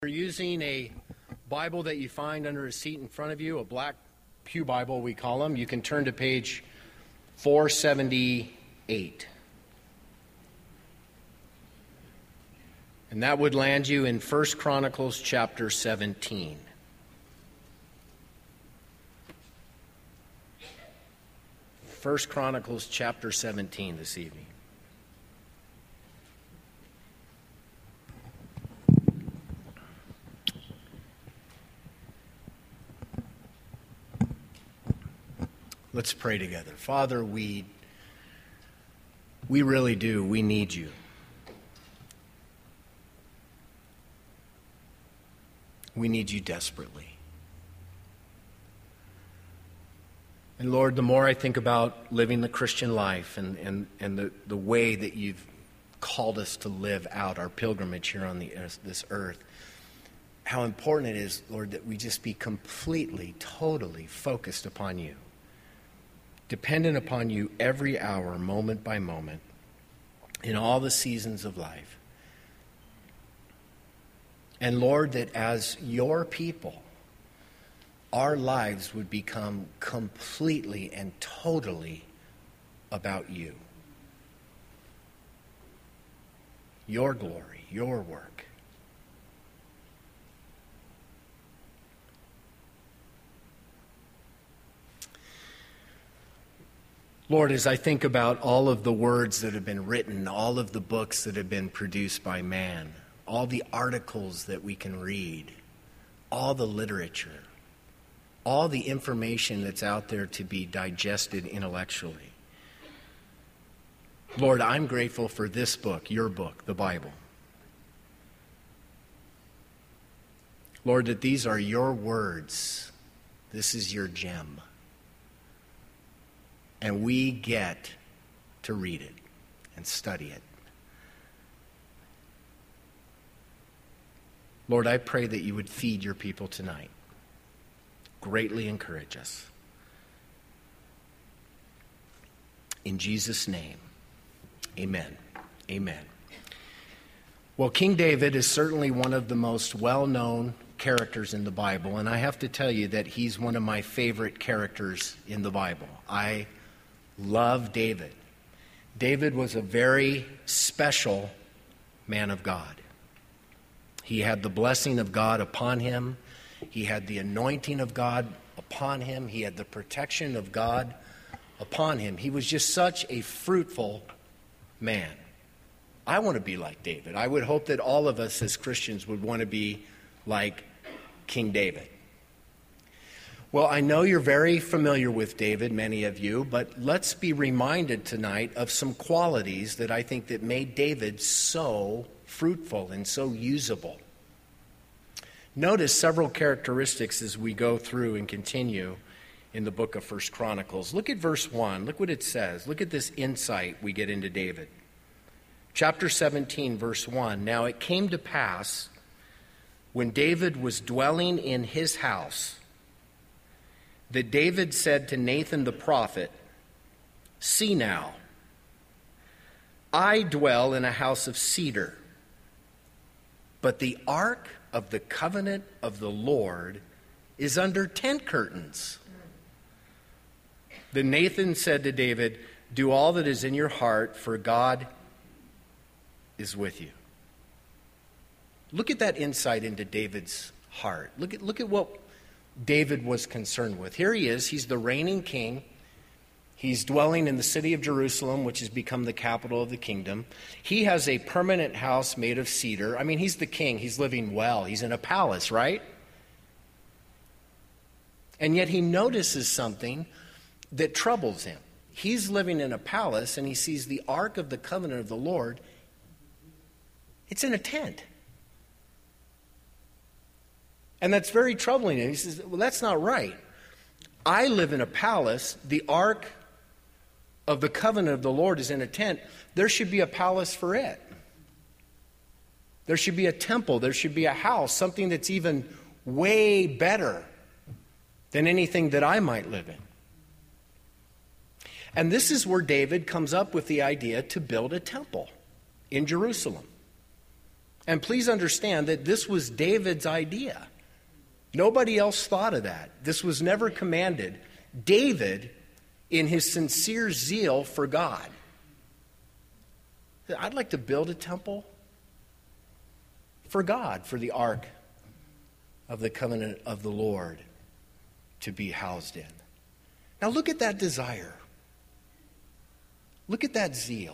You're using a Bible that you find under a seat in front of you, a black pew Bible we call them. You can turn to page 478. And that would land you in 1 Chronicles chapter 17. First Chronicles chapter 17 this evening. Let's pray together. Father, we really do. We need you. We need you desperately. And Lord, the more I think about living the Christian life and the way that you've called us to live out our pilgrimage here on this earth, how important it is, Lord, that we just be completely, totally focused upon you. Dependent upon you every hour, moment by moment, in all the seasons of life. And Lord, that as your people, our lives would become completely and totally about you. Your glory, your work. Lord, as I think about all of the words that have been written, all of the books that have been produced by man, all the articles that we can read, all the literature, all the information that's out there to be digested intellectually. Lord, I'm grateful for this book, your book, the Bible. Lord, that these are your words. This is your gem. And we get to read it and study it. Lord, I pray that you would feed your people tonight. Greatly encourage us. In Jesus' name, amen. Amen. Well, King David is certainly one of the most well-known characters in the Bible, and I have to tell you that he's one of my favorite characters in the Bible. I love David. David was a very special man of God. He had the blessing of God upon him. He had the anointing of God upon him. He had the protection of God upon him. He was just such a fruitful man. I want to be like David. I would hope that all of us as Christians would want to be like King David. Well, I know you're very familiar with David, many of you, but let's be reminded tonight of some qualities that I think that made David so fruitful and so usable. Notice several characteristics as we go through and continue in the book of 1 Chronicles. Look at verse 1. Look what it says. Look at this insight we get into David. Chapter 17, verse 1. Now it came to pass when David was dwelling in his house that David said to Nathan the prophet, "See now, I dwell in a house of cedar, but the ark of the covenant of the Lord is under tent curtains." Then Nathan said to David, "Do all that is in your heart, for God is with you." Look at that insight into David's heart. Look at what David was concerned with. Here he is. He's the reigning king. He's dwelling in the city of Jerusalem, which has become the capital of the kingdom. He has a permanent house made of cedar. I mean, he's the king. He's living well. He's in a palace, right? And yet he notices something that troubles him. He's living in a palace and he sees the ark of the covenant of the Lord. It's in a tent. And that's very troubling him. He says, well, that's not right. I live in a palace. The ark of the covenant of the Lord is in a tent. There should be a palace for it. There should be a temple. There should be a house, something that's even way better than anything that I might live in. And this is where David comes up with the idea to build a temple in Jerusalem. And please understand that this was David's idea. Nobody else thought of that. This was never commanded. David, in his sincere zeal for God, said, I'd like to build a temple for God, for the ark of the covenant of the Lord to be housed in. Now look at that desire. Look at that zeal.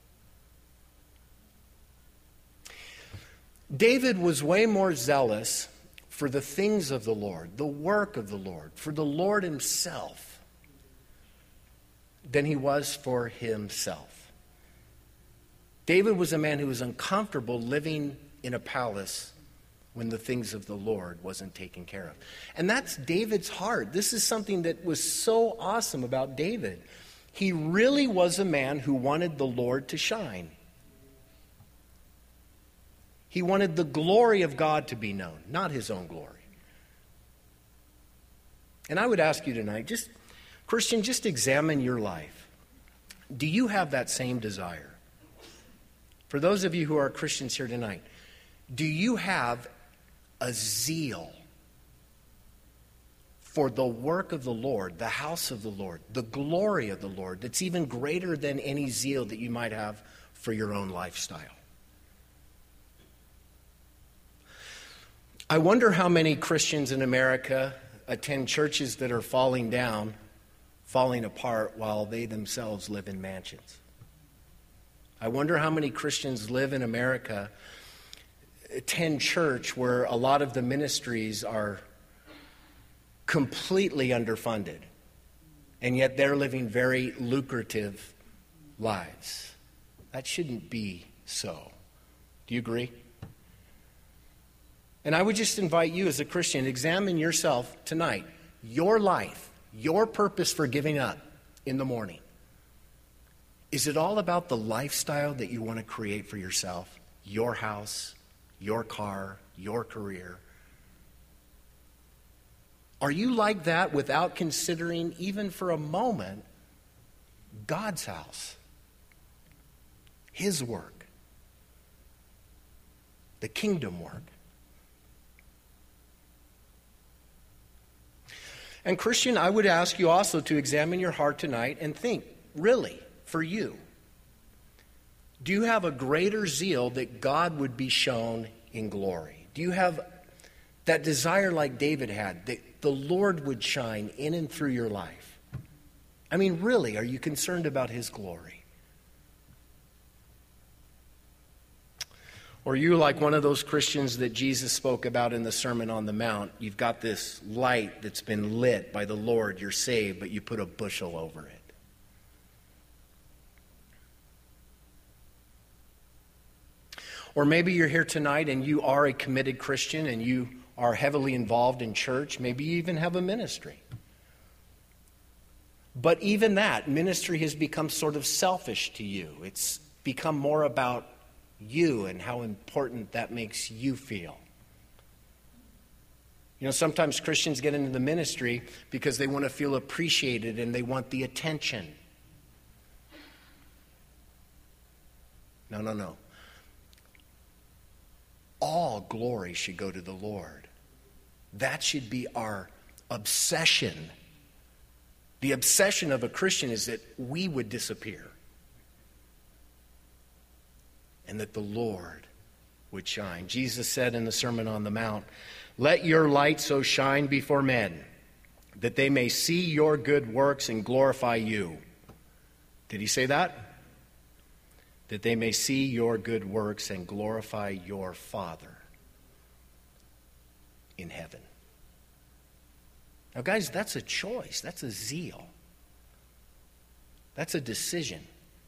David was way more zealous for the things of the Lord, the work of the Lord, for the Lord himself, than he was for himself. David was a man who was uncomfortable living in a palace when the things of the Lord wasn't taken care of. And that's David's heart. This is something that was so awesome about David. He really was a man who wanted the Lord to shine. He wanted the glory of God to be known, not his own glory. And I would ask you tonight, Christian, just examine your life. Do you have that same desire? For those of you who are Christians here tonight, do you have a zeal for the work of the Lord, the house of the Lord, the glory of the Lord, that's even greater than any zeal that you might have for your own lifestyle? I wonder how many Christians in America attend churches that are falling down, falling apart, while they themselves live in mansions. I wonder how many Christians live in America, attend church where a lot of the ministries are completely underfunded, and yet they're living very lucrative lives. That shouldn't be so. Do you agree? And I would just invite you as a Christian, examine yourself tonight, your life, your purpose for giving up in the morning. Is it all about the lifestyle that you want to create for yourself? Your house, your car, your career? Are you like that without considering, even for a moment, God's house, his work, the kingdom work? And Christian, I would ask you also to examine your heart tonight and think, really, for you, do you have a greater zeal that God would be shown in glory? Do you have that desire like David had, that the Lord would shine in and through your life? I mean, really, are you concerned about his glory? Or are you like one of those Christians that Jesus spoke about in the Sermon on the Mount? You've got this light that's been lit by the Lord, you're saved, but you put a bushel over it. Or maybe you're here tonight and you are a committed Christian and you are heavily involved in church. Maybe you even have a ministry. But even that ministry has become sort of selfish to you. It's become more about you and how important that makes you feel. You know, sometimes Christians get into the ministry because they want to feel appreciated and they want the attention. No. All glory should go to the Lord. That should be our obsession. The obsession of a Christian is that we would disappear and that the Lord would shine. Jesus said in the Sermon on the Mount, "Let your light so shine before men that they may see your good works and glorify you." Did he say that? That they may see your good works and glorify your Father in heaven. Now, guys, that's a choice. That's a zeal. That's a decision.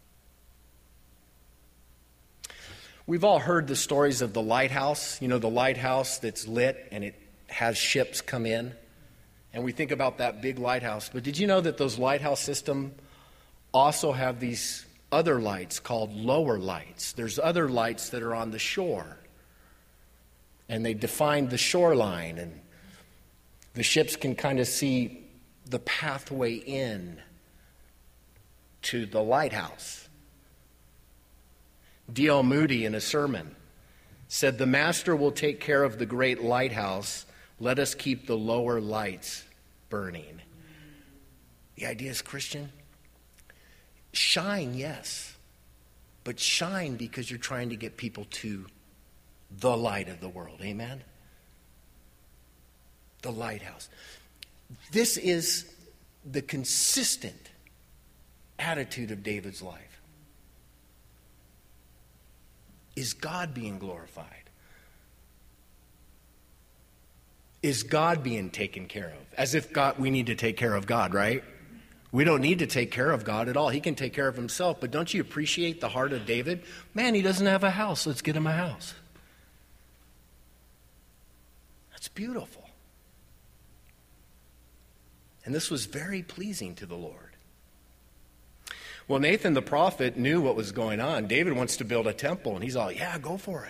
We've all heard the stories of the lighthouse. You know, the lighthouse that's lit and it has ships come in. And we think about that big lighthouse. But did you know that those lighthouse systems also have these other lights called lower lights? There's other lights that are on the shore. And they define the shoreline. And the ships can kind of see the pathway in to the lighthouse. D.L. Moody, in a sermon, said, "The master will take care of the great lighthouse. Let us keep the lower lights burning." The idea is, Christian, shine, yes, but shine because you're trying to get people to the light of the world. Amen? The lighthouse. This is the consistent attitude of David's life. Is God being glorified? Is God being taken care of? As if we need to take care of God, right? We don't need to take care of God at all. He can take care of himself. But don't you appreciate the heart of David? Man, he doesn't have a house. Let's get him a house. That's beautiful. And this was very pleasing to the Lord. Well, Nathan the prophet knew what was going on. David wants to build a temple, and he's all, yeah, go for it.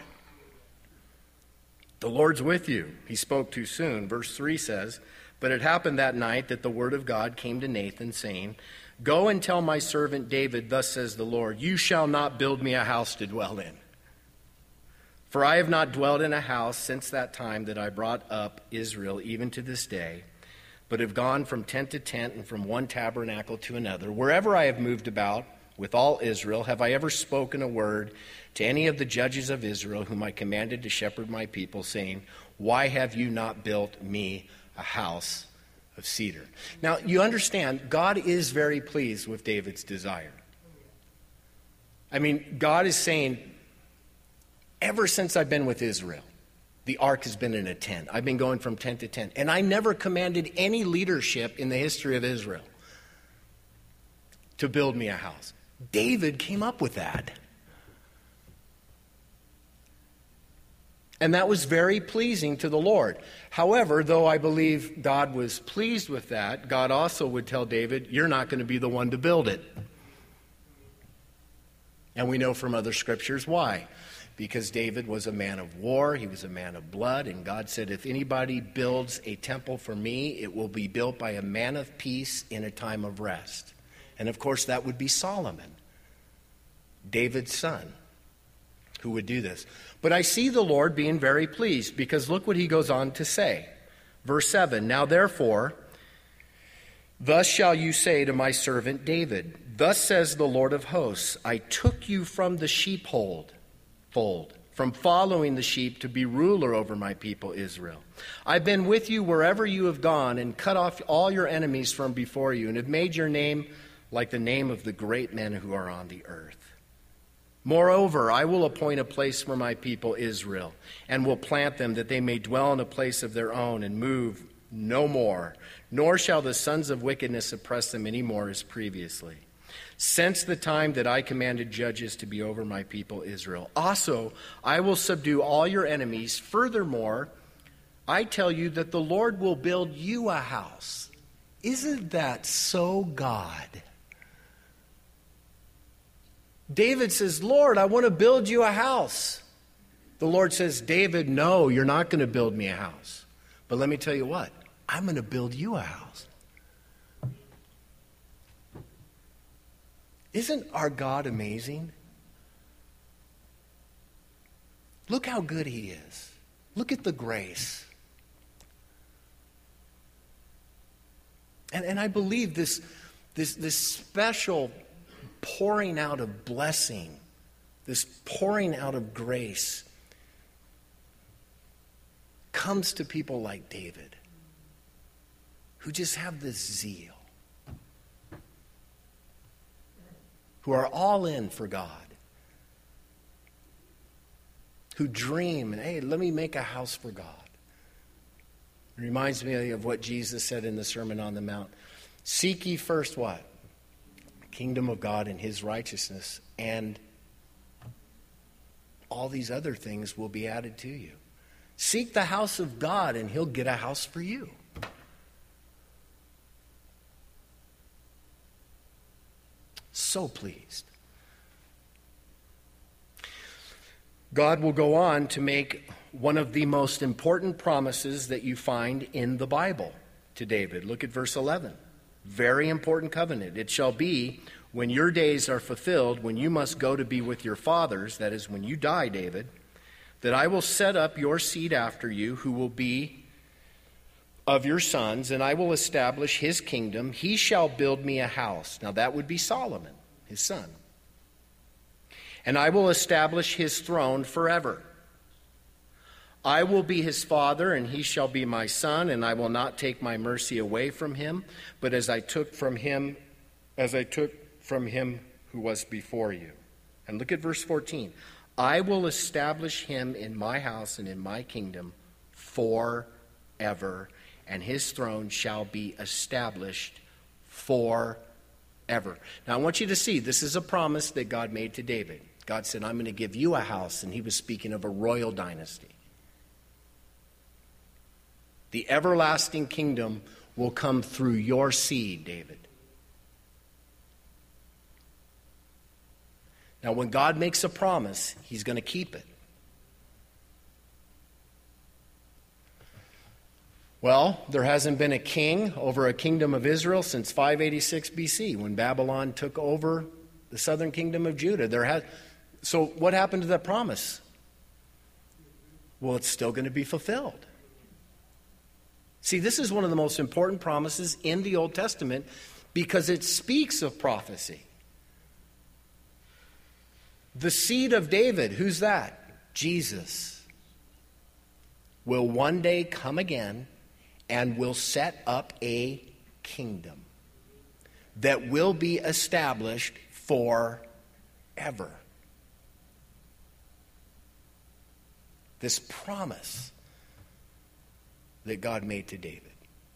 The Lord's with you. He spoke too soon. Verse 3 says, "But it happened that night that the word of God came to Nathan, saying, 'Go and tell my servant David, thus says the Lord, you shall not build me a house to dwell in. For I have not dwelled in a house since that time that I brought up Israel, even to this day, but have gone from tent to tent and from one tabernacle to another. Wherever I have moved about with all Israel, have I ever spoken a word to any of the judges of Israel, whom I commanded to shepherd my people, saying, why have you not built me a house of cedar?'" Now, you understand, God is very pleased with David's desire. I mean, God is saying, ever since I've been with Israel, the ark has been in a tent. I've been going from tent to tent. And I never commanded any leadership in the history of Israel to build me a house. David came up with that. And that was very pleasing to the Lord. However, though I believe God was pleased with that, God also would tell David, you're not going to be the one to build it. And we know from other scriptures why. Because David was a man of war, he was a man of blood, and God said, if anybody builds a temple for me, it will be built by a man of peace in a time of rest. And of course, that would be Solomon, David's son, who would do this. But I see the Lord being very pleased, because look what he goes on to say. Verse 7, "Now therefore, thus shall you say to my servant David, thus says the Lord of hosts, I took you from the sheepfold, from following the sheep to be ruler over my people Israel. I've been with you wherever you have gone and cut off all your enemies from before you and have made your name like the name of the great men who are on the earth. Moreover, I will appoint a place for my people Israel and will plant them that they may dwell in a place of their own and move no more, nor shall the sons of wickedness oppress them any more as previously, since the time that I commanded judges to be over my people Israel. Also, I will subdue all your enemies. Furthermore, I tell you that the Lord will build you a house." Isn't that so God? David says, Lord, I want to build you a house. The Lord says, David, no, you're not going to build me a house. But let me tell you what, I'm going to build you a house. Isn't our God amazing? Look how good he is. Look at the grace. And I believe this special pouring out of blessing, this pouring out of grace comes to people like David, who just have this zeal, who are all in for God, who dream, and hey, let me make a house for God. It reminds me of what Jesus said in the Sermon on the Mount. Seek ye first what? The kingdom of God and his righteousness, and all these other things will be added to you. Seek the house of God, and he'll get a house for you. So pleased. God will go on to make one of the most important promises that you find in the Bible to David. Look at verse 11. Very important covenant. It shall be when your days are fulfilled, when you must go to be with your fathers, that is, when you die, David, that I will set up your seed after you, who will be of your sons, and I will establish his kingdom. He shall build me a house. Now that would be Solomon, his son. And I will establish his throne forever. I will be his father, and he shall be my son, and I will not take my mercy away from him, but as I took from him who was before you. And look at verse 14. I will establish him in my house and in my kingdom forever, and his throne shall be established forever. Now I want you to see, this is a promise that God made to David. God said, I'm going to give you a house, and he was speaking of a royal dynasty. The everlasting kingdom will come through your seed, David. Now, when God makes a promise, he's going to keep it. Well, there hasn't been a king over a kingdom of Israel since 586 BC, when Babylon took over the southern kingdom of Judah. So what happened to that promise? Well, it's still going to be fulfilled. See, this is one of the most important promises in the Old Testament because it speaks of prophecy. The seed of David, who's that? Jesus, will one day come again and will set up a kingdom that will be established forever. This promise that God made to David.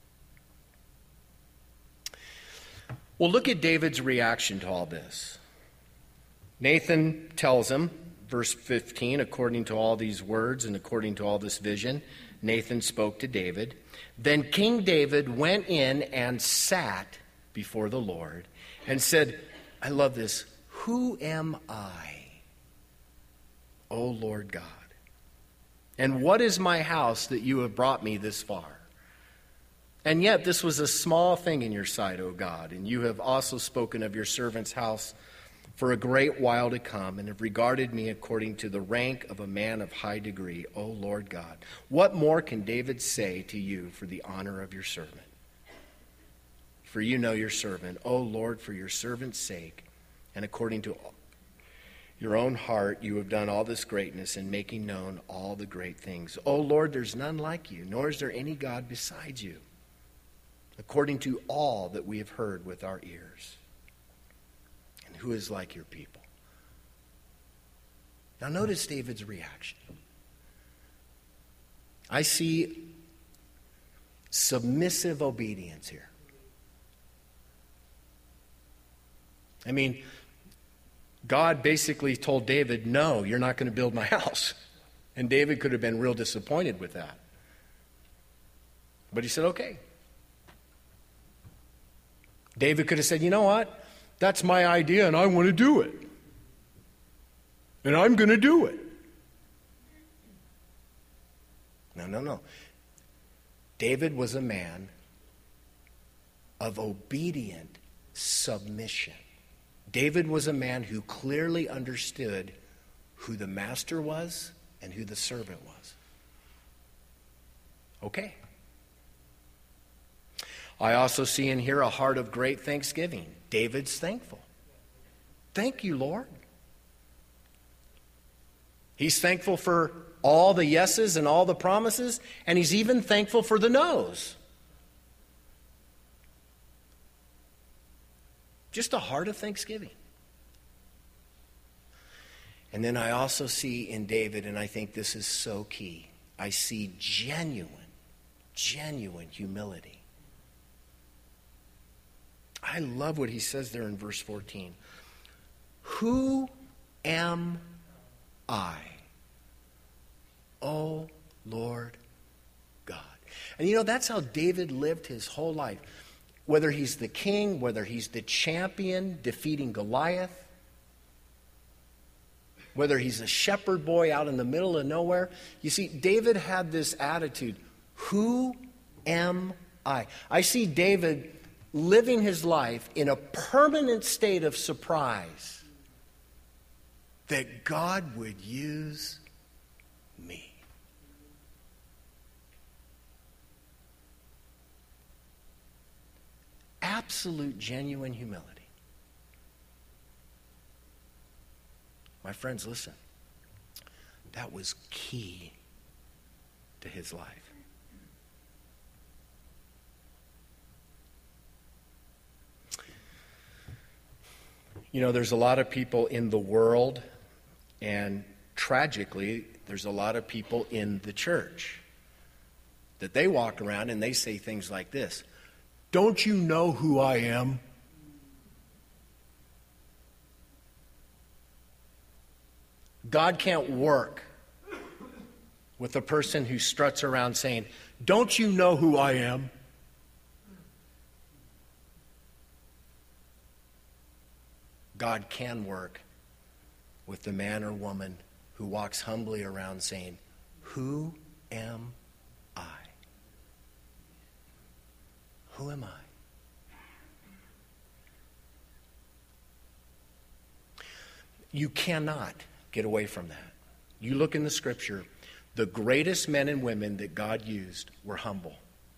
Well, look at David's reaction to all this. Nathan tells him, verse 15, according to all these words and according to all this vision, Nathan spoke to David. Then King David went in and sat before the Lord and said, I love this, who am I, O Lord God? And what is my house that you have brought me this far? And yet this was a small thing in your sight, O God, and you have also spoken of your servant's house for a great while to come, and have regarded me according to the rank of a man of high degree, O Lord God. What more can David say to you for the honor of your servant? For you know your servant, O Lord, for your servant's sake, and according to your own heart, you have done all this greatness in making known all the great things. O Lord, there's none like you, nor is there any God besides you, according to all that we have heard with our ears. And who is like your people? Now notice David's reaction. I see submissive obedience here. I mean, God basically told David, no, you're not going to build my house. And David could have been real disappointed with that. But he said, okay. David could have said, you know what? That's my idea and I want to do it. And I'm going to do it. No. David was a man of obedient submission. David was a man who clearly understood who the master was and who the servant was. Okay. I also see in here a heart of great thanksgiving. David's thankful. Thank you, Lord. He's thankful for all the yeses and all the promises, and he's even thankful for the no's. Just a heart of thanksgiving. And then I also see in David, and I think this is so key, I see genuine humility. I love what he says there in verse 14. Who am I, O Lord God? And you know, that's how David lived his whole life. Whether he's the king, whether he's the champion defeating Goliath, whether he's a shepherd boy out in the middle of nowhere. You see, David had this attitude, who am I? I see David living his life in a permanent state of surprise that God would use me. Absolute, genuine humility. My friends, listen. That was key to his life. You know, there's a lot of people in the world, and tragically, there's a lot of people in the church that they walk around and they say things like this: "Don't you know who I am?" God can't work with a person who struts around saying, "Don't you know who I am?" God can work with the man or woman who walks humbly around saying, "Who am I? Who am I?" You cannot get away from that. You look in the scripture, the greatest men and women that God used were humble.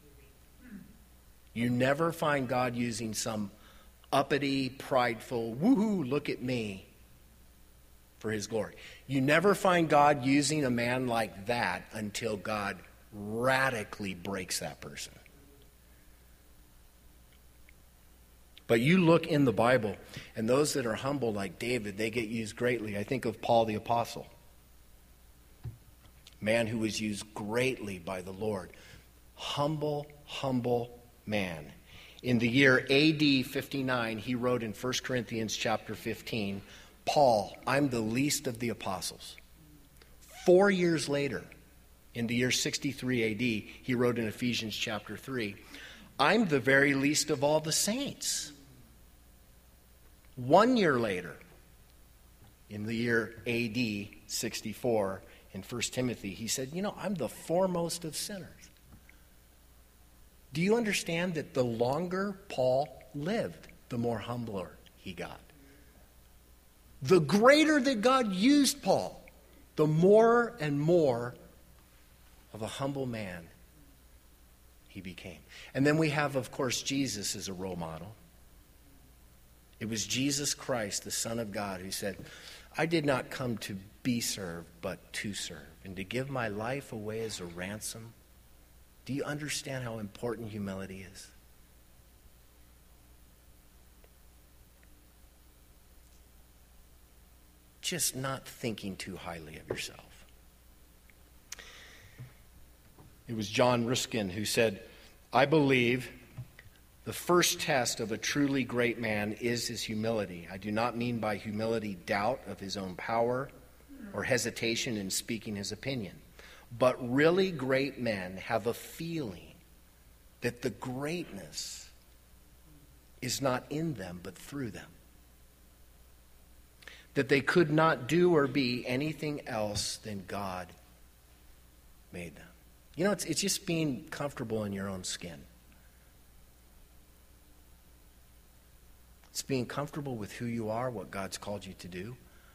You never find God using some uppity, prideful, woohoo, look at me, for his glory. You never find God using a man like that until God radically breaks that person. But you look in the Bible, and those that are humble like David, they get used greatly. I think of Paul the Apostle, man who was used greatly by the Lord. Humble, humble man. In the year AD 59, he wrote in 1 Corinthians chapter 15, "Paul, I'm the least of the apostles." 4 years later, in the year 63 AD, he wrote in Ephesians chapter 3, "I'm the very least of all the saints." 1 year later, in the year AD 64, in 1 Timothy, he said, "I'm the foremost of sinners." Do you understand that the longer Paul lived, the more humbler he got? The greater that God used Paul, the more and more of a humble man he became. And then we have, of course, Jesus as a role model. It was Jesus Christ, the Son of God, who said, "I did not come to be served, but to serve, and to give my life away as a ransom." Do you understand how important humility is? Just not thinking too highly of yourself. It was John Ruskin who said, "I believe the first test of a truly great man is his humility. I do not mean by humility doubt of his own power or hesitation in speaking his opinion. But really great men have a feeling that the greatness is not in them, but through them. That they could not do or be anything else than God made them." It's just being comfortable in your own skin. It's being comfortable with who you are, what God's called you to do.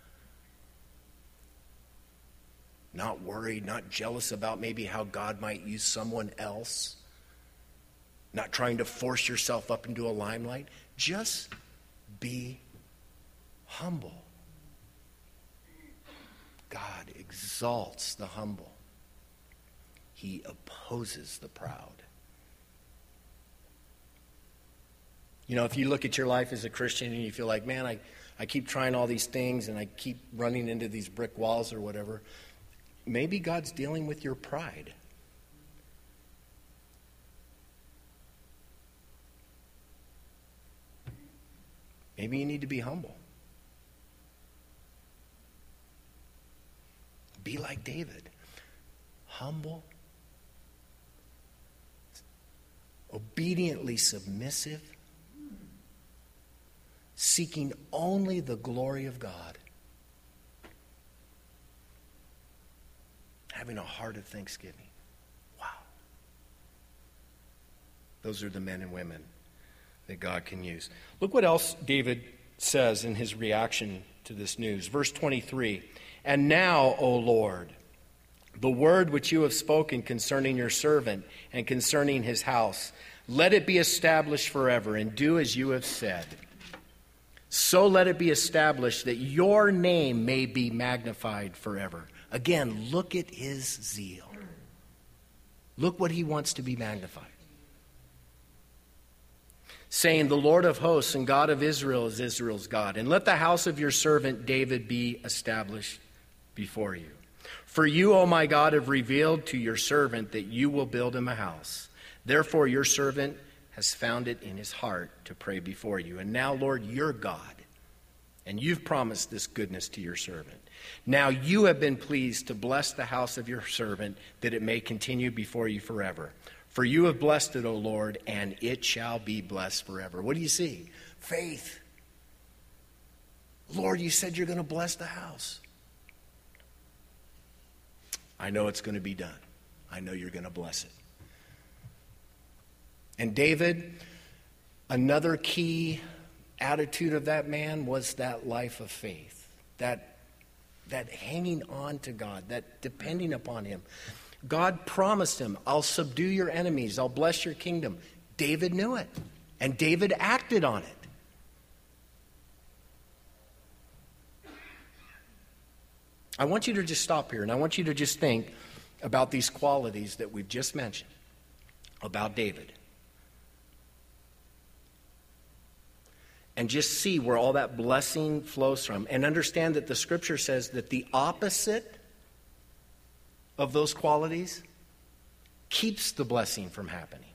Not worried, not jealous about maybe how God might use someone else. Not trying to force yourself up into a limelight. Just be humble. God exalts the humble. He opposes the proud. If you look at your life as a Christian and you feel like, man, I keep trying all these things and I keep running into these brick walls or whatever, maybe God's dealing with your pride. Maybe you need to be humble. Be like David. Humble, obediently submissive, seeking only the glory of God, having a heart of thanksgiving. Wow. Those are the men and women that God can use. Look what else David says in his reaction to this news. Verse 23, "And now, O Lord, The word which you have spoken concerning your servant and concerning his house, let it be established forever, and do as you have said. So let it be established that your name may be magnified forever. Again, look at his zeal. Look what he wants to be magnified. Saying, the Lord of hosts and God of Israel is Israel's God. And let the house of your servant David be established before you. For you, O my God, have revealed to your servant that you will build him a house. Therefore your servant has found it in his heart to pray before you. And now, Lord, you're God, and you've promised this goodness to your servant. Now you have been pleased to bless the house of your servant, that it may continue before you forever. For you have blessed it, O Lord, and it shall be blessed forever. What do you see? Faith. Lord, you said you're going to bless the house. I know it's going to be done. I know you're going to bless it. And David, another key attitude of that man was that life of faith, that hanging on to God, that depending upon him. God promised him, I'll subdue your enemies, I'll bless your kingdom. David knew it, and David acted on it. I want you to just stop here, and I want you to just think about these qualities that we've just mentioned about David. And just see where all that blessing flows from. And understand that the scripture says that the opposite of those qualities keeps the blessing from happening.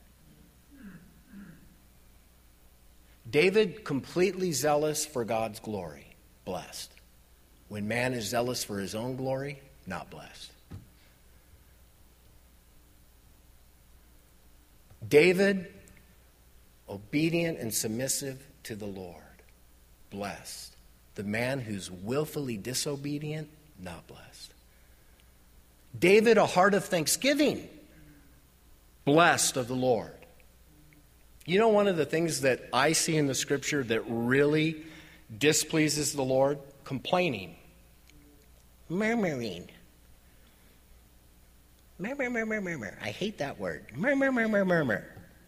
David, completely zealous for God's glory, blessed. When man is zealous for his own glory, not blessed. David, obedient and submissive to the Lord, blessed. The man who's willfully disobedient, not blessed. David, a heart of thanksgiving, blessed of the Lord. You know, one of the things that I see in the scripture that really displeases the Lord? Complaining. Murmuring. Murmur. I hate that word. Murmur.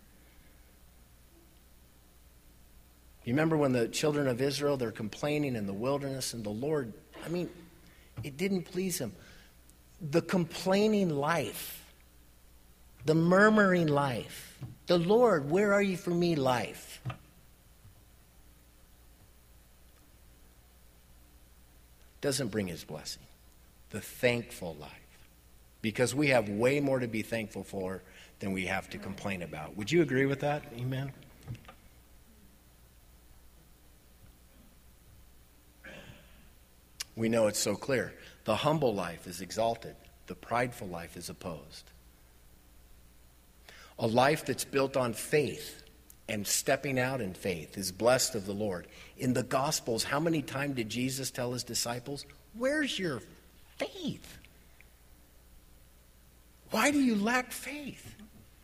You remember when the children of Israel, they're complaining in the wilderness, and the Lord, it didn't please him. The complaining life, the murmuring life, the Lord, where are you for me life? Doesn't bring his blessing. The thankful life. Because we have way more to be thankful for than we have to complain about. Would you agree with that? Amen? We know it's so clear. The humble life is exalted. The prideful life is opposed. A life that's built on faith and stepping out in faith is blessed of the Lord. In the Gospels, how many times did Jesus tell his disciples, where's your faith? Why do you lack faith?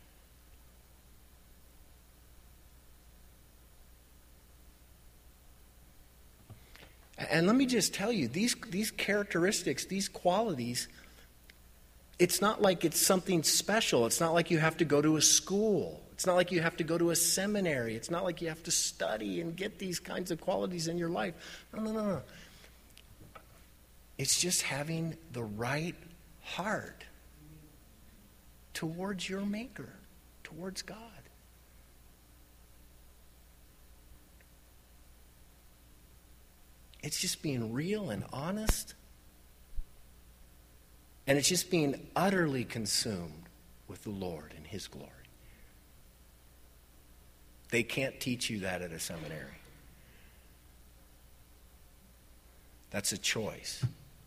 And let me just tell you, these characteristics, these qualities, it's not like it's something special. It's not like you have to go to a school. It's not like you have to go to a seminary. It's not like you have to study and get these kinds of qualities in your life. No. It's just having the right heart towards your Maker, towards God. It's just being real and honest. And it's just being utterly consumed with the Lord and his glory. They can't teach you that at a seminary. That's a choice.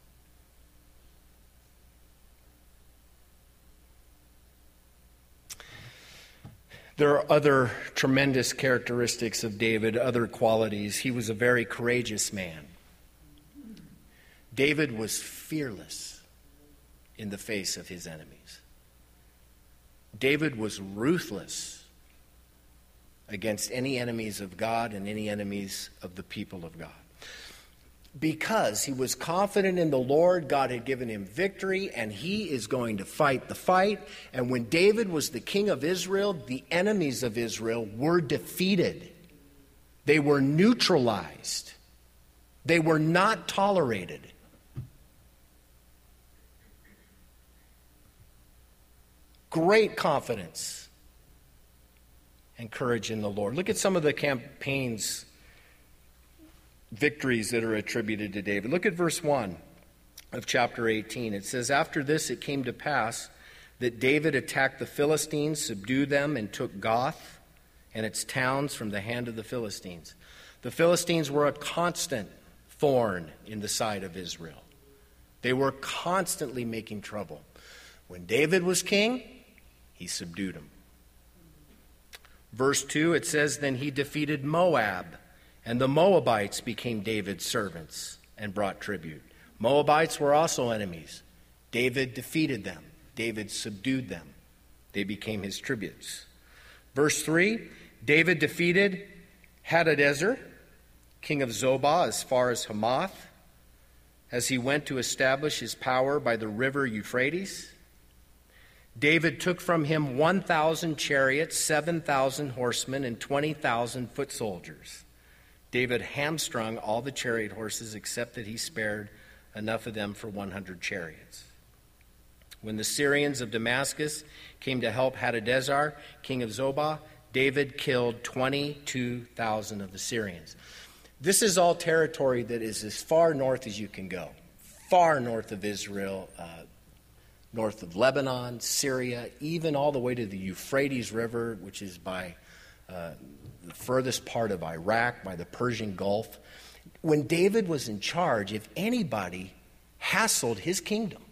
There are other tremendous characteristics of David, other qualities. He was a very courageous man. David was fearless in the face of his enemies. David was ruthless against any enemies of God and any enemies of the people of God. because he was confident in the Lord. God had given him victory, and he is going to fight the fight. And when David was the king of Israel, the enemies of Israel were defeated. They were neutralized. They were not tolerated. Great confidence and courage in the Lord. Look at some of the campaigns, victories that are attributed to David. Look at verse 1 of chapter 18. It says, "After this it came to pass that David attacked the Philistines, subdued them, and took Goth and its towns from the hand of the Philistines." The Philistines were a constant thorn in the side of Israel. They were constantly making trouble. When David was king, he subdued them. Verse 2, it says, "Then he defeated Moab, and the Moabites became David's servants and brought tribute." Moabites were also enemies. David defeated them. David subdued them. They became his tributes. Verse 3, David defeated Hadadezer, king of Zobah, as far as Hamath, as he went to establish his power by the river Euphrates. David took from him 1,000 chariots, 7,000 horsemen, and 20,000 foot soldiers. David hamstrung all the chariot horses, except that he spared enough of them for 100 chariots. When the Syrians of Damascus came to help Hadadezer, king of Zobah, David killed 22,000 of the Syrians. This is all territory that is as far north as you can go, far north of Israel, north of Lebanon, Syria, even all the way to the Euphrates River, which is by the furthest part of Iraq, by the Persian Gulf. When David was in charge, if anybody hassled his kingdom,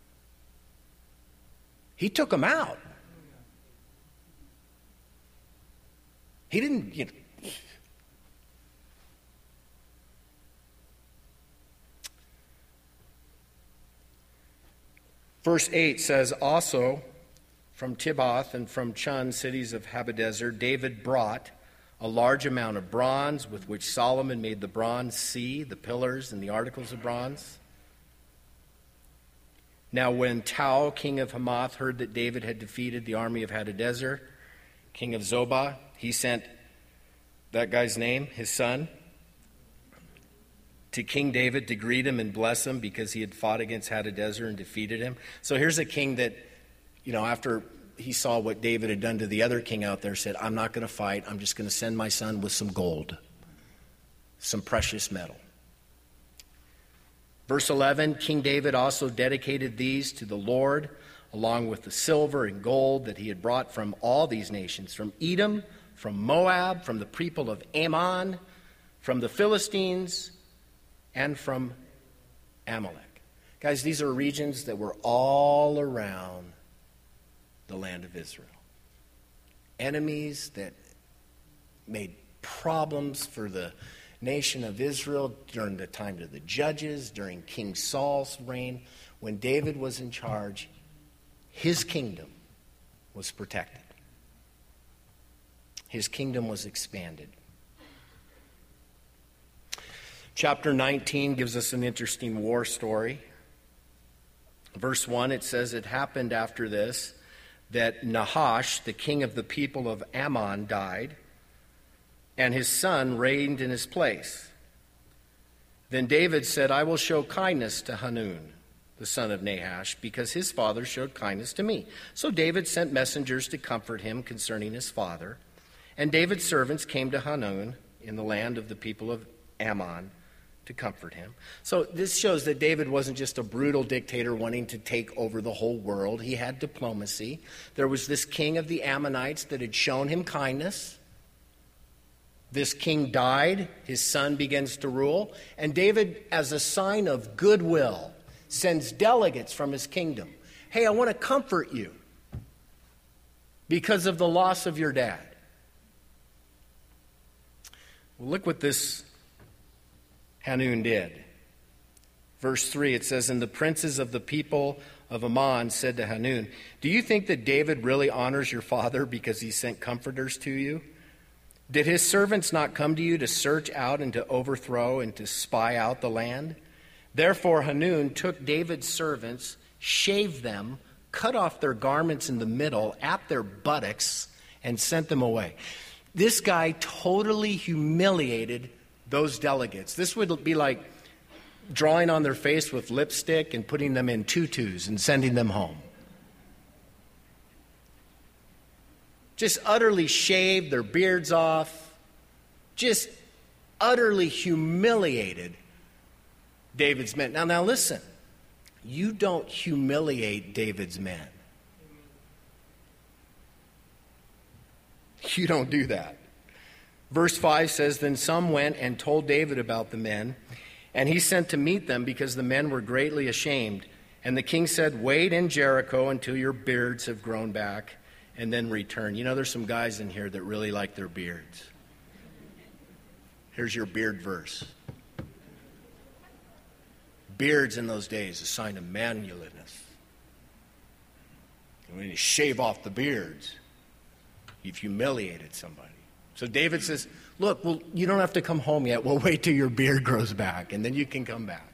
he took them out. He didn't, Verse 8 says, "Also from Tibhath and from Chun, cities of Hadadezer, David brought a large amount of bronze, with which Solomon made the bronze sea, the pillars, and the articles of bronze. Now when Tou, king of Hamath, heard that David had defeated the army of Hadadezer, king of Zobah, he sent that guy's name, his son, to King David to greet him and bless him because he had fought against Hadadezer and defeated him." So here's a king that, after he saw what David had done to the other king out there, said, "I'm not going to fight. I'm just going to send my son with some gold, some precious metal." Verse 11, "King David also dedicated these to the Lord, along with the silver and gold that he had brought from all these nations, from Edom, from Moab, from the people of Ammon, from the Philistines, and from Amalek." Guys, these are regions that were all around the land of Israel. Enemies that made problems for the nation of Israel during the time of the judges, during King Saul's reign. When David was in charge, his kingdom was protected. His kingdom was expanded. Chapter 19 gives us an interesting war story. Verse 1, it says, "It happened after this that Nahash, the king of the people of Ammon, died, and his son reigned in his place. Then David said, 'I will show kindness to Hanun, the son of Nahash, because his father showed kindness to me.' So David sent messengers to comfort him concerning his father. And David's servants came to Hanun in the land of the people of Ammon to comfort him." So this shows that David wasn't just a brutal dictator wanting to take over the whole world. He had diplomacy. There was this king of the Ammonites that had shown him kindness. This king died. His son begins to rule. And David, as a sign of goodwill, sends delegates from his kingdom. "Hey, I want to comfort you because of the loss of your dad." Well, look what this Hanun did. Verse 3, it says, "And the princes of the people of Ammon said to Hanun, 'Do you think that David really honors your father because he sent comforters to you? Did his servants not come to you to search out and to overthrow and to spy out the land? Therefore Hanun took David's servants, shaved them, cut off their garments in the middle at their buttocks, and sent them away. This guy totally humiliated those delegates. This would be like drawing on their face with lipstick and putting them in tutus and sending them home. Just utterly shaved, their beards off, just utterly humiliated David's men. Now listen, you don't humiliate David's men. You don't do that. Verse 5 says, Then some went and told David about the men, and he sent to meet them because the men were greatly ashamed. And the king said, Wait in Jericho until your beards have grown back, and then return. You know, there's some guys in here that really like their beards. Here's your beard verse. Beards in those days, a sign of manliness. And when you shave off the beards, you've humiliated somebody. So David says, look, well, you don't have to come home yet. We'll wait till your beard grows back, and then you can come back.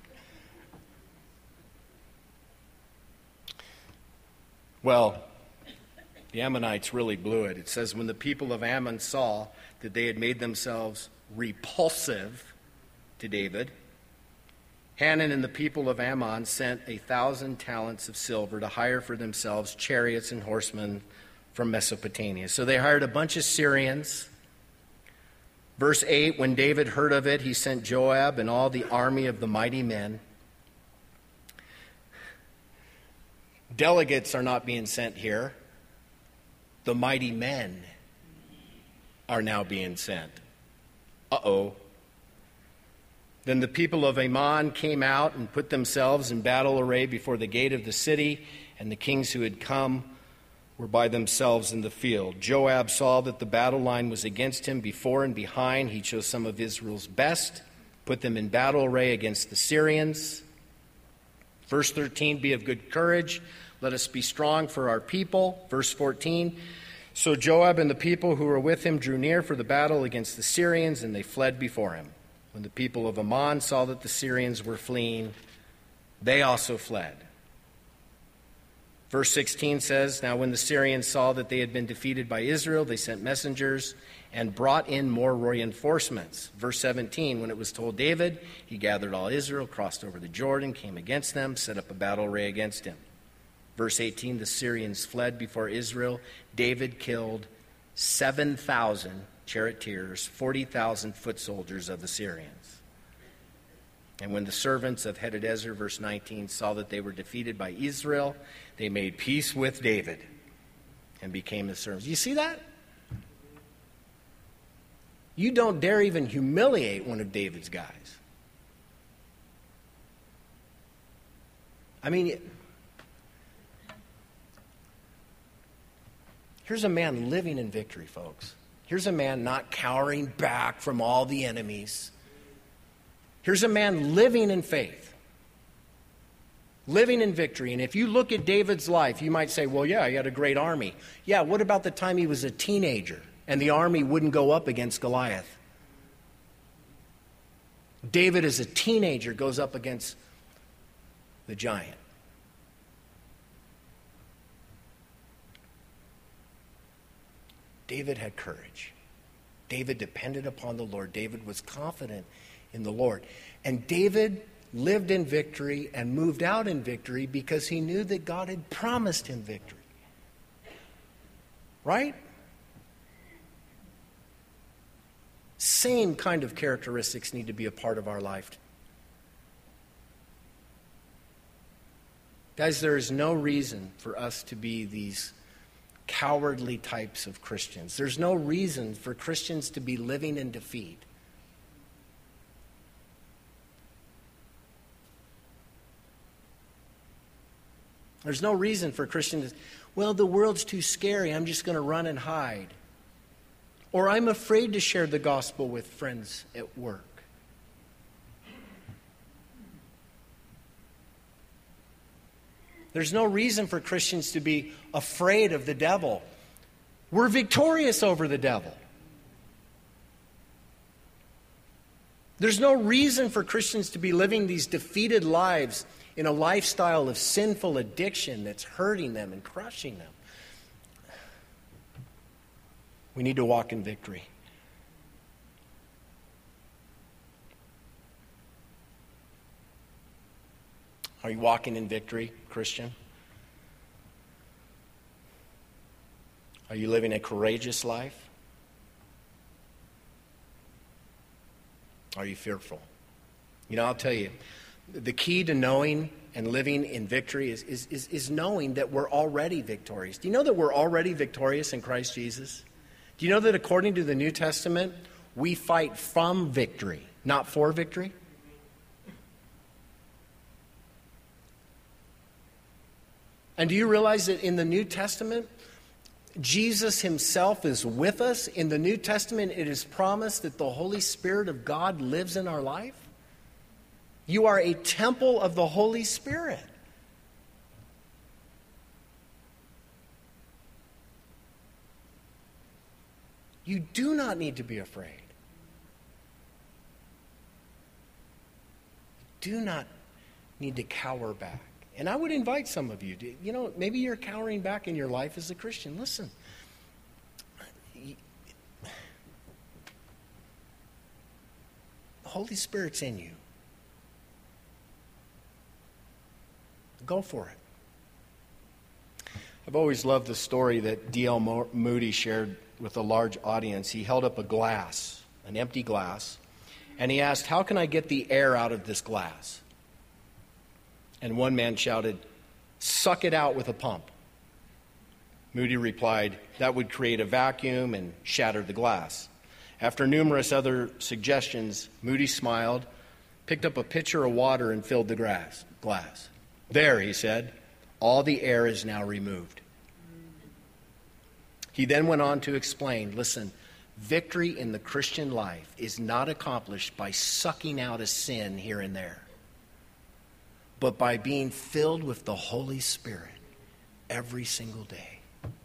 Well, the Ammonites really blew it. It says, when the people of Ammon saw that they had made themselves repulsive to David, Hanun and the people of Ammon sent 1,000 talents of silver to hire for themselves chariots and horsemen from Mesopotamia. So they hired a bunch of Syrians. Verse 8, when David heard of it, he sent Joab and all the army of the mighty men. Delegates are not being sent here. The mighty men are now being sent. Uh-oh. Then the people of Ammon came out and put themselves in battle array before the gate of the city, and the kings who had come were by themselves in the field. Joab saw that the battle line was against him before and behind. He chose some of Israel's best, put them in battle array against the Syrians. Verse 13, be of good courage. Let us be strong for our people. Verse 14, so Joab and the people who were with him drew near for the battle against the Syrians, and they fled before him. When the people of Ammon saw that the Syrians were fleeing, they also fled. Verse 16 says, now when the Syrians saw that they had been defeated by Israel, they sent messengers and brought in more reinforcements. Verse 17, when it was told David, he gathered all Israel, crossed over the Jordan, came against them, set up a battle array against him. Verse 18, the Syrians fled before Israel. David killed 7,000 charioteers, 40,000 foot soldiers of the Syrians. And when the servants of Hadadezer, verse 19, saw that they were defeated by Israel, they made peace with David and became his servants. You see that? You don't dare even humiliate one of David's guys. I mean, here's a man living in victory, folks. Here's a man not cowering back from all the enemies. Here's a man living in faith, living in victory. And if you look at David's life, you might say, well, yeah, he had a great army. Yeah, what about the time he was a teenager and the army wouldn't go up against Goliath? David, as a teenager, goes up against the giant. David had courage. David depended upon the Lord. David was confident in the Lord. And David lived in victory and moved out in victory because he knew that God had promised him victory. Right? Same kind of characteristics need to be a part of our life. Guys, there is no reason for us to be these cowardly types of Christians. There's no reason for Christians to be living in defeat. There's no reason for Christians to, well, the world's too scary, I'm just going to run and hide. Or I'm afraid to share the gospel with friends at work. There's no reason for Christians to be afraid of the devil. We're victorious over the devil. There's no reason for Christians to be living these defeated lives in a lifestyle of sinful addiction that's hurting them and crushing them. We need to walk in victory. Are you walking in victory, Christian? Are you living a courageous life? Are you fearful? You know, I'll tell you, the key to knowing and living in victory is knowing that we're already victorious. Do you know that we're already victorious in Christ Jesus? Do you know that according to the New Testament, we fight from victory, not for victory? And do you realize that in the New Testament, Jesus himself is with us? In the New Testament, it is promised that the Holy Spirit of God lives in our life. You are a temple of the Holy Spirit. You do not need to be afraid. You do not need to cower back. And I would invite some of you to, maybe you're cowering back in your life as a Christian. Listen. The Holy Spirit's in you. Go for it. I've always loved the story that D.L. Moody shared with a large audience. He held up a glass, an empty glass, and he asked, "How can I get the air out of this glass?" And one man shouted, "Suck it out with a pump." Moody replied, "That would create a vacuum and shatter the glass." After numerous other suggestions, Moody smiled, picked up a pitcher of water, and filled the glass. "There," he said, "all the air is now removed." He then went on to explain, listen, victory in the Christian life is not accomplished by sucking out a sin here and there, but by being filled with the Holy Spirit every single day.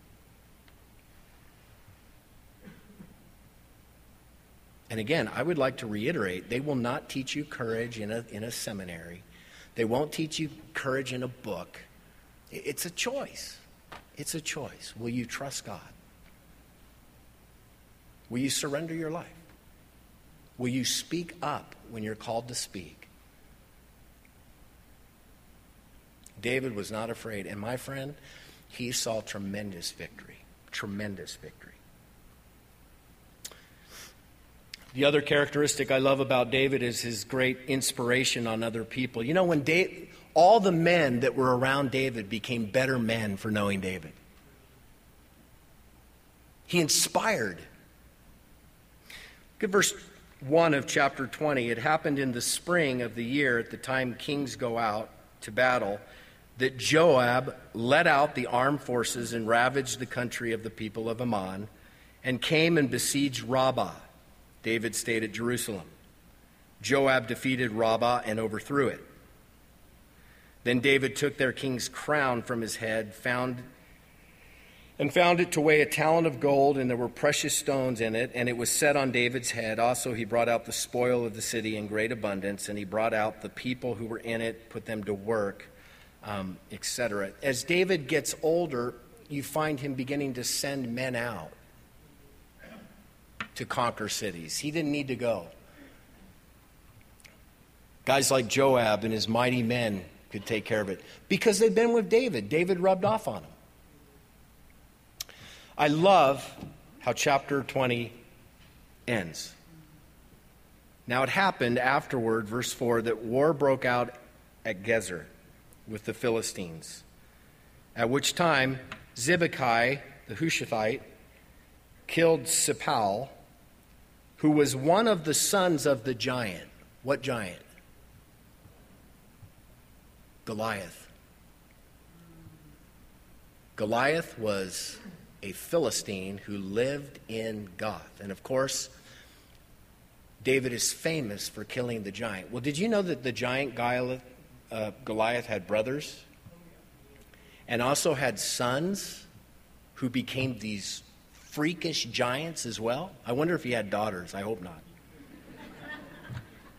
And again, I would like to reiterate, they will not teach you courage in a seminary. They won't teach you courage in a book. It's a choice. It's a choice. Will you trust God? Will you surrender your life? Will you speak up when you're called to speak? David was not afraid. And my friend, he saw tremendous victory. Tremendous victory. The other characteristic I love about David is his great inspiration on other people. You know, when all the men that were around David became better men for knowing David. He inspired. Look at verse 1 of chapter 20. It happened in the spring of the year, at the time kings go out to battle, that Joab led out the armed forces and ravaged the country of the people of Ammon and came and besieged Rabbah. David stayed at Jerusalem. Joab defeated Rabbah and overthrew it. Then David took their king's crown from his head, found it to weigh a talent of gold, and there were precious stones in it, and it was set on David's head. Also, he brought out the spoil of the city in great abundance, and he brought out the people who were in it, put them to work, etc. As David gets older, you find him beginning to send men out to conquer cities. He didn't need to go. Guys like Joab and his mighty men could take care of it because they'd been with David. David rubbed off on them. I love how chapter 20 ends. Now it happened afterward, verse 4, that war broke out at Gezer with the Philistines, at which time Zibbechai, the Hushathite, killed Sipal, who was one of the sons of the giant. What giant? Goliath. Goliath was a Philistine who lived in Gath. And of course, David is famous for killing the giant. Well, did you know that the giant Goliath had brothers and also had sons who became these freakish giants as well? I wonder if he had daughters. I hope not.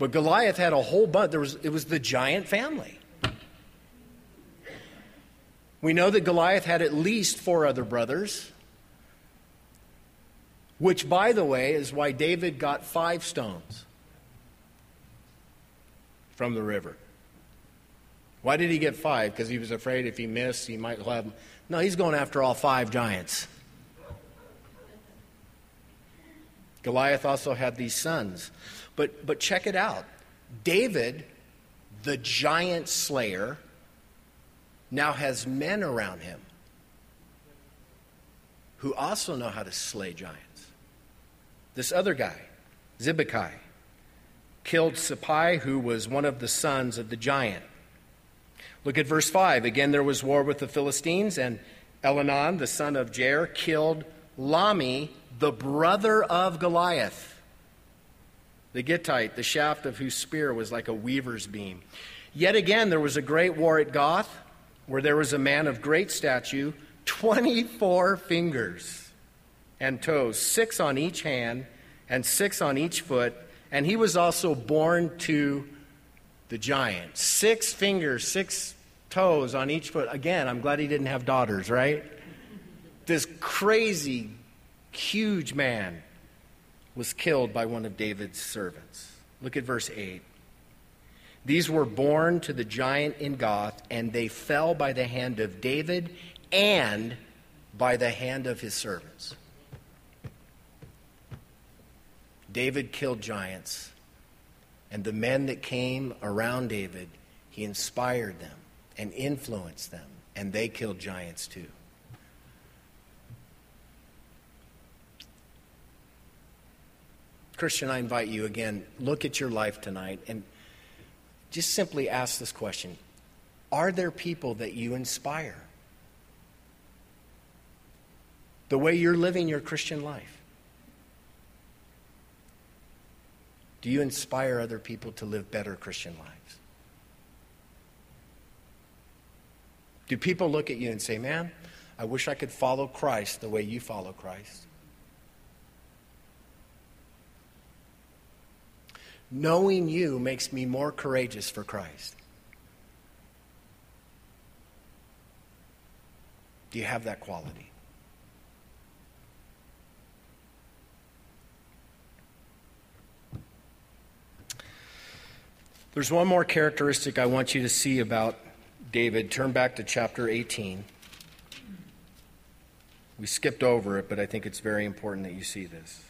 But Goliath had a whole bunch. It was the giant family. We know that Goliath had at least 4 other brothers, which, by the way, is why David got 5 stones from the river. Why did he get 5? Because he was afraid if he missed, he might have... No, he's going after all 5 giants. Goliath also had these sons. But check it out. David, the giant slayer, now has men around him who also know how to slay giants. This other guy, Zibbecai, killed Sippai, who was one of the sons of the giant. Look at verse 5. Again, there was war with the Philistines, and Elhanan, the son of Jair, killed Lahmi, the brother of Goliath, the Gittite, the shaft of whose spear was like a weaver's beam. Yet again, there was a great war at Goth, where there was a man of great stature, 24 fingers and toes, 6 on each hand and 6 on each foot, and he was also born to the giant. 6 fingers, 6 toes on each foot. Again, I'm glad he didn't have daughters, right? This crazy, huge man was killed by one of David's servants. Look at verse 8. These were born to the giant in Goth, and they fell by the hand of David and by the hand of his servants. David killed giants, and the men that came around David, he inspired them and influenced them, and they killed giants too. Christian, I invite you again, look at your life tonight and just simply ask this question. Are there people that you inspire? The way you're living your Christian life. Do you inspire other people to live better Christian lives? Do people look at you and say, man, I wish I could follow Christ the way you follow Christ? Knowing you makes me more courageous for Christ. Do you have that quality? There's one more characteristic I want you to see about David. Turn back to chapter 18. We skipped over it, but I think it's very important that you see this.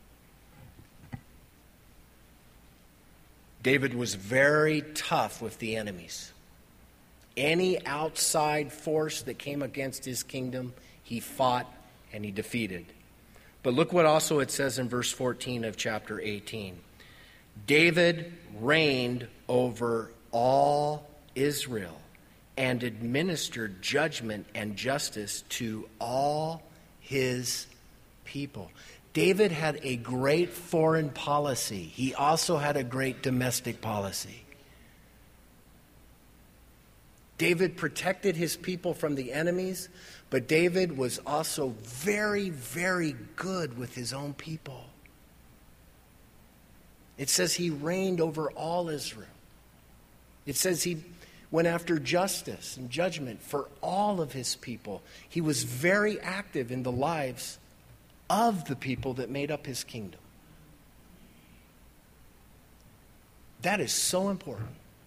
David was very tough with the enemies. Any outside force that came against his kingdom, he fought and he defeated. But look what also it says in verse 14 of chapter 18. David reigned over all Israel and administered judgment and justice to all his people. David had a great foreign policy. He also had a great domestic policy. David protected his people from the enemies, but David was also very, very good with his own people. It says he reigned over all Israel. It says he went after justice and judgment for all of his people. He was very active in the lives of the people that made up his kingdom. That is so important.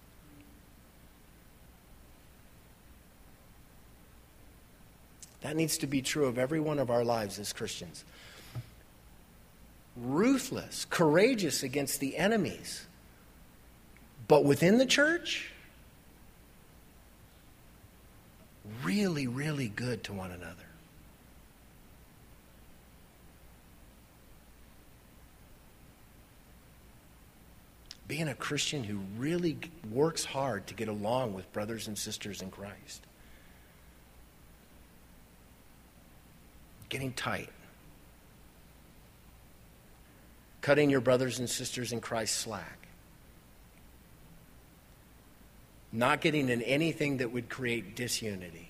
That needs to be true of every one of our lives as Christians. Ruthless, courageous against the enemies. But within the church, really, really good to one another. Being a Christian who really works hard to get along with brothers and sisters in Christ. Getting tight. Cutting your brothers and sisters in Christ slack. Not getting in anything that would create disunity.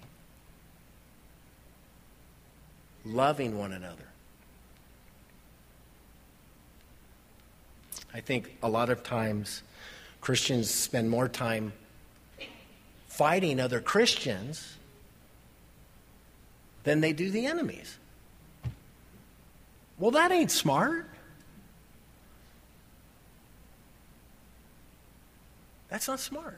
Loving one another. I think a lot of times Christians spend more time fighting other Christians than they do the enemies. Well, that ain't smart. That's not smart.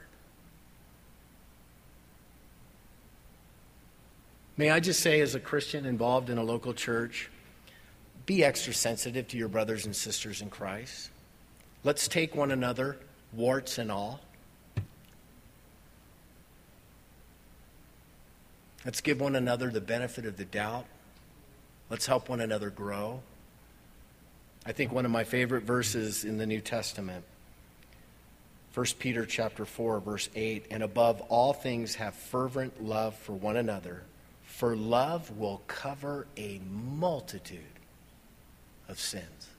May I just say, as a Christian involved in a local church, be extra sensitive to your brothers and sisters in Christ. Let's take one another, warts and all. Let's give one another the benefit of the doubt. Let's help one another grow. I think one of my favorite verses in the New Testament, 1 Peter chapter 4, verse 8, and above all things have fervent love for one another, for love will cover a multitude of sins.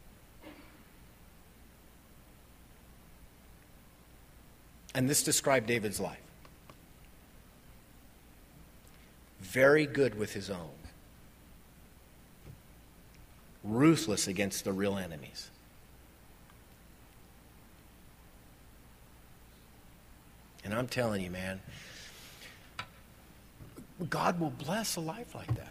And this described David's life. Very good with his own. Ruthless against the real enemies. And I'm telling you, man, God will bless a life like that.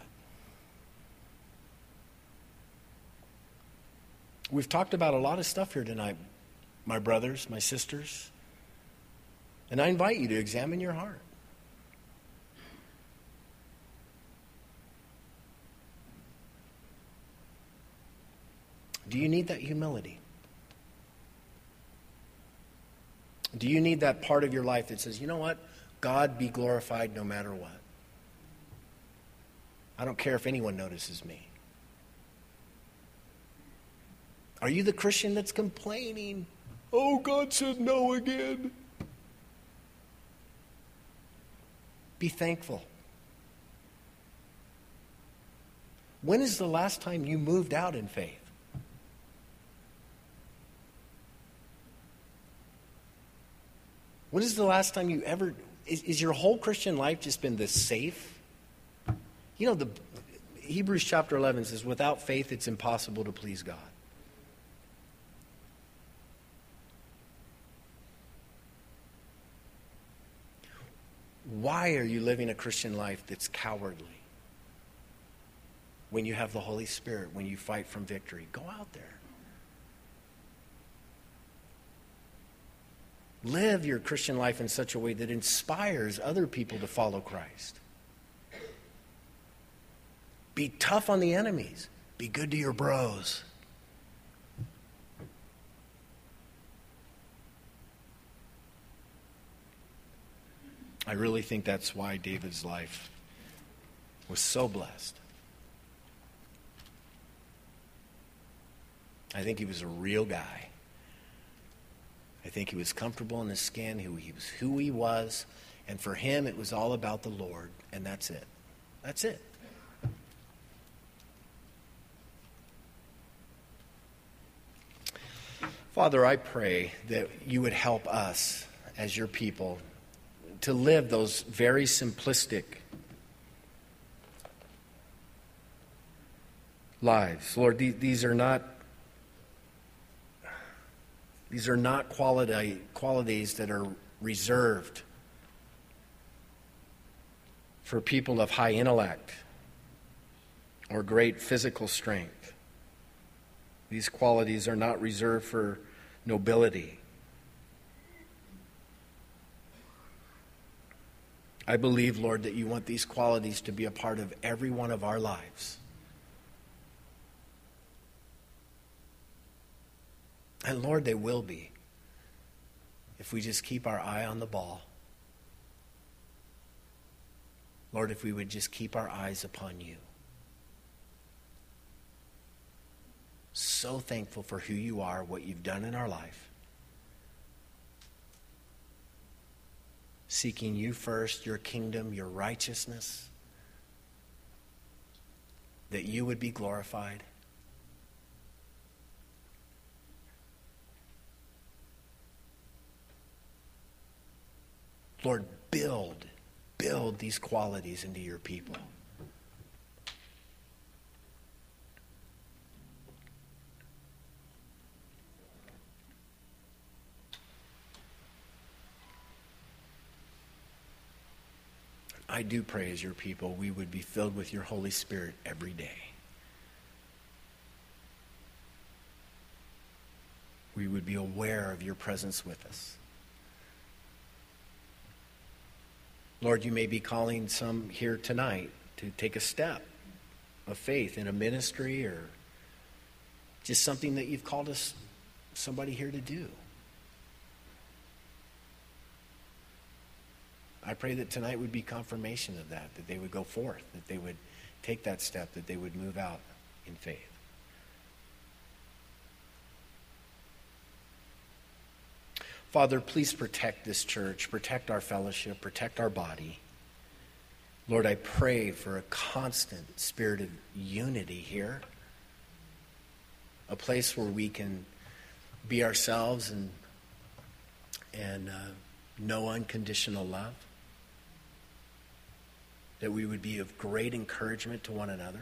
We've talked about a lot of stuff here tonight, my brothers, my sisters. And I invite you to examine your heart. Do you need that humility? Do you need that part of your life that says, you know what? God be glorified no matter what. I don't care if anyone notices me. Are you the Christian that's complaining? Oh, God said no again. Be thankful. When is the last time you moved out in faith? When is the last time you ever... Is your whole Christian life just been this safe? You know, the Hebrews chapter 11 says, without faith it's impossible to please God. Why are you living a Christian life that's cowardly? When you have the Holy Spirit, when you fight from victory, go out there. Live your Christian life in such a way that inspires other people to follow Christ. Be tough on the enemies. Be good to your bros. I really think that's why David's life was so blessed. I think he was a real guy. I think he was comfortable in his skin, who he was, and for him it was all about the Lord, and that's it. That's it. Father, I pray that you would help us as your people to live those very simplistic lives. Lord, these are not qualities that are reserved for people of high intellect or great physical strength. These qualities are not reserved for nobility. I believe, Lord, that you want these qualities to be a part of every one of our lives. And Lord, they will be if we just keep our eye on the ball. Lord, if we would just keep our eyes upon you. So thankful for who you are, what you've done in our life. Seeking you first, your kingdom, your righteousness, that you would be glorified. Lord, build these qualities into your people. I do pray as your people we would be filled with your Holy Spirit every day. We would be aware of your presence with us. Lord, you may be calling some here tonight to take a step of faith in a ministry or just something that you've called us, somebody here to do. I pray that tonight would be confirmation of that they would go forth, that they would take that step, that they would move out in faith. Father, please protect this church, protect our fellowship, protect our body. Lord, I pray for a constant spirit of unity here, a place where we can be ourselves and know unconditional love, that we would be of great encouragement to one another.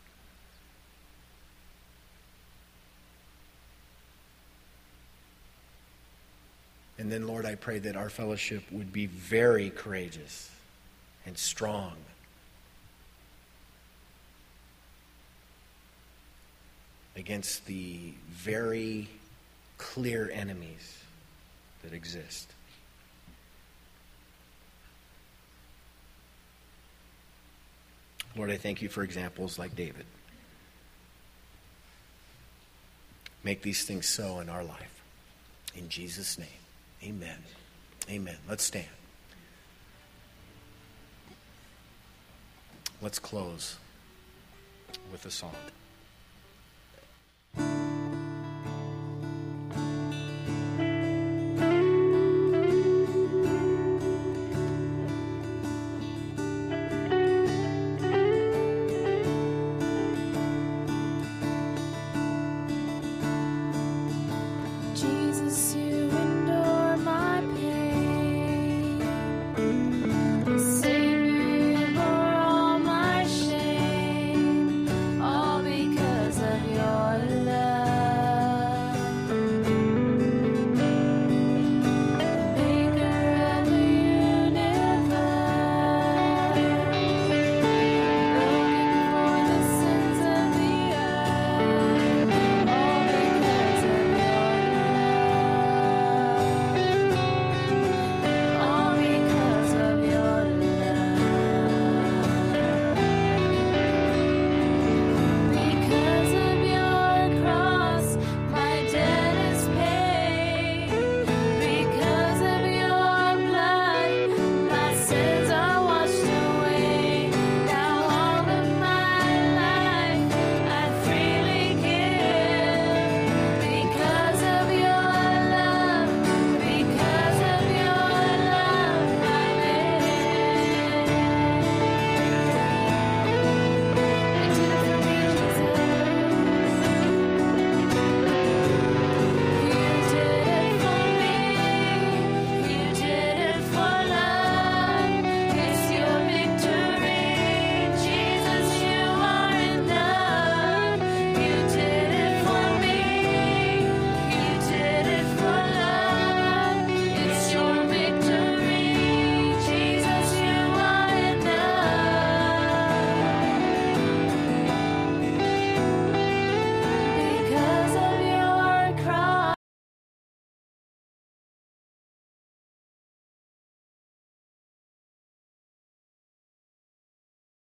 And then, Lord, I pray that our fellowship would be very courageous and strong. Against the very clear enemies that exist. Lord, I thank you for examples like David. Make these things so in our life. In Jesus' name. Amen. Amen. Let's stand. Let's close with a song.